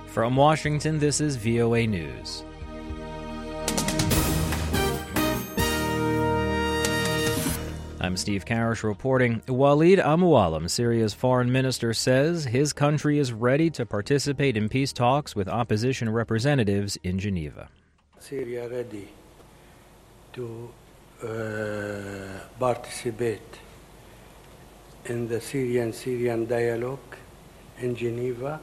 From Washington, this is VOA News. I'm Steve Karish reporting. Walid al-Muallim, Syria's foreign minister, says his country is ready to participate in peace talks with opposition representatives in Geneva. Syria ready to participate in the Syrian dialogue in Geneva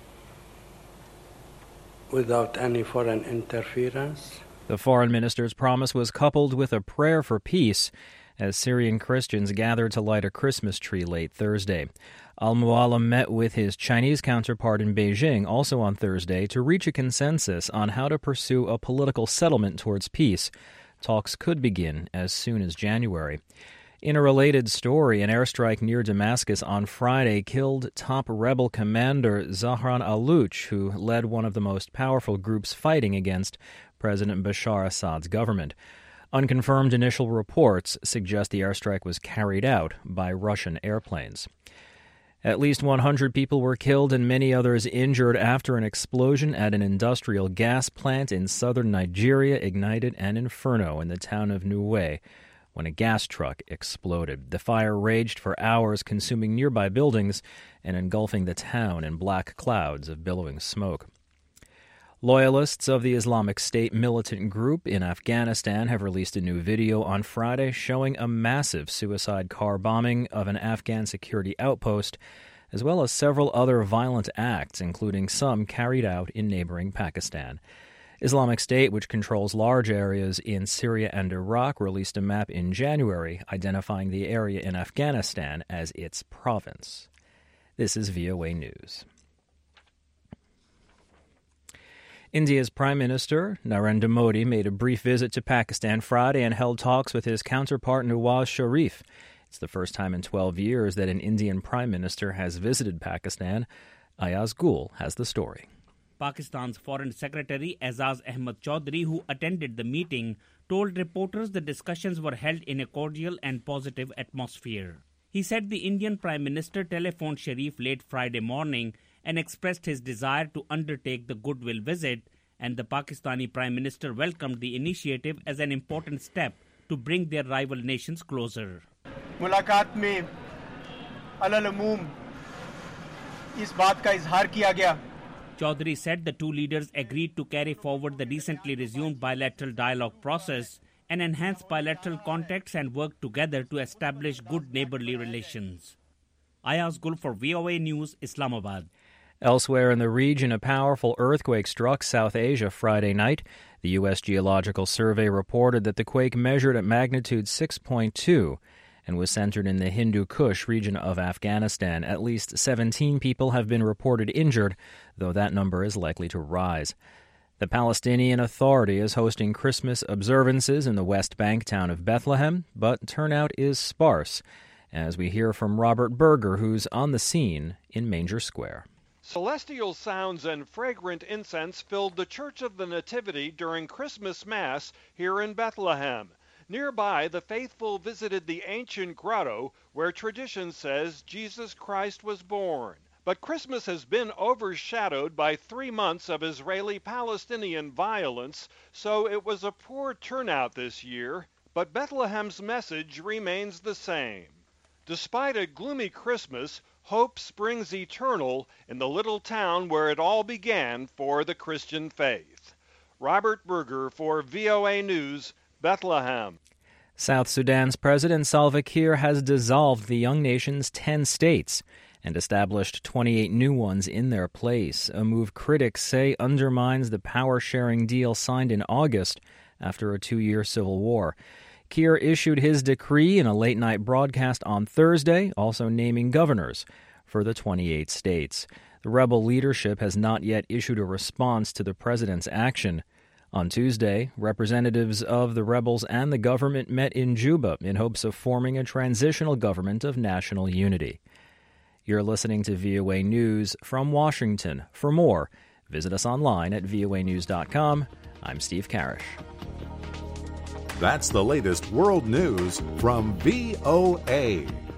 without any foreign interference. The foreign minister's promise was coupled with a prayer for peace as Syrian Christians gathered to light a Christmas tree late Thursday. Al-Muallim met with his Chinese counterpart in Beijing also on Thursday to reach a consensus on how to pursue a political settlement towards peace. Talks could begin as soon as January. In a related story, an airstrike near Damascus on Friday killed top rebel commander Zahran al-Louch, who led one of the most powerful groups fighting against President Bashar Assad's government. Unconfirmed initial reports suggest the airstrike was carried out by Russian airplanes. At least 100 people were killed and many others injured after an explosion at an industrial gas plant in southern Nigeria ignited an inferno in the town of Nuwe when a gas truck exploded. The fire raged for hours, consuming nearby buildings and engulfing the town in black clouds of billowing smoke. Loyalists of the Islamic State militant group in Afghanistan have released a new video on Friday showing a massive suicide car bombing of an Afghan security outpost, as well as several other violent acts, including some carried out in neighboring Pakistan. Islamic State, which controls large areas in Syria and Iraq, released a map in January identifying the area in Afghanistan as its province. This is VOA News. India's Prime Minister, Narendra Modi, made a brief visit to Pakistan Friday and held talks with his counterpart Nawaz Sharif. It's the first time in 12 years that an Indian Prime Minister has visited Pakistan. Ayaz Gul has the story. Pakistan's Foreign Secretary Azaz Ahmad Chaudhry, who attended the meeting, told reporters the discussions were held in a cordial and positive atmosphere. He said the Indian Prime Minister telephoned Sharif late Friday morning and expressed his desire to undertake the goodwill visit, and the Pakistani Prime Minister welcomed the initiative as an important step to bring their rival nations closer. मुलाकात में अलल-उमूम इस बात का इजहार किया गया. Chaudhry said the two leaders agreed to carry forward the recently resumed bilateral dialogue process and enhance bilateral contacts and work together to establish good neighborly relations. Ayaz Gul for VOA News, Islamabad. Elsewhere in the region, a powerful earthquake struck South Asia Friday night. The U.S. Geological Survey reported that the quake measured at magnitude 6.2 and was centered in the Hindu Kush region of Afghanistan. At least 17 people have been reported injured, though that number is likely to rise. The Palestinian Authority is hosting Christmas observances in the West Bank town of Bethlehem, but turnout is sparse, as we hear from Robert Berger, who's on the scene in Manger Square. Celestial sounds and fragrant incense filled the Church of the Nativity during Christmas Mass here in Bethlehem. Nearby, the faithful visited the ancient grotto where tradition says Jesus Christ was born. But Christmas has been overshadowed by 3 months of Israeli-Palestinian violence, so it was a poor turnout this year. But Bethlehem's message remains the same. Despite a gloomy Christmas, hope springs eternal in the little town where it all began for the Christian faith. Robert Berger for VOA News, Bethlehem. South Sudan's President Salva Kiir has dissolved the young nation's 10 states and established 28 new ones in their place, a move critics say undermines the power-sharing deal signed in August after a 2-year civil war. Kiir issued his decree in a late-night broadcast on Thursday, also naming governors for the 28 states. The rebel leadership has not yet issued a response to the president's action. On Tuesday, representatives of the rebels and the government met in Juba in hopes of forming a transitional government of national unity. You're listening to VOA News from Washington. For more, visit us online at voanews.com. I'm Steve Karish. That's the latest world news from VOA.